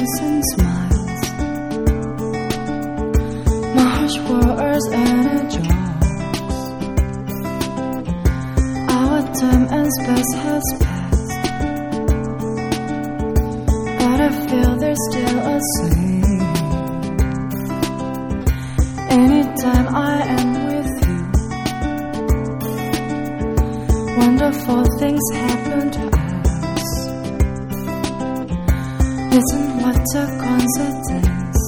innocent smiles, my harsh words and jokes. Our time and space has passed, but I feel there's still a same. Anytime I am with you, wonderful things happen to us. Listen, what a coincidence.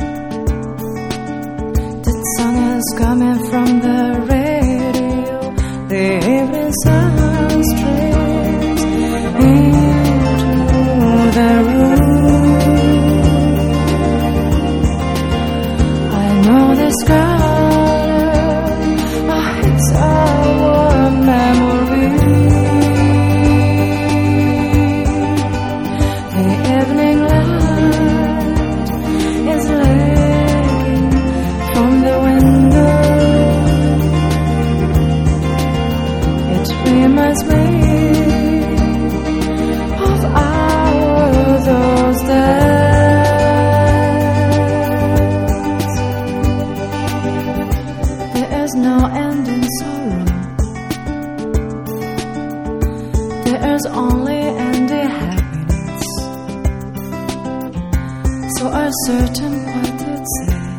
That song is coming from the radio. The evening sun streams into the room. I know this garden, it's our memory. The evening light is laying from the window. It reminds me of those days. There is no end in sorrow. There is only ending happiness. So are certain what it says.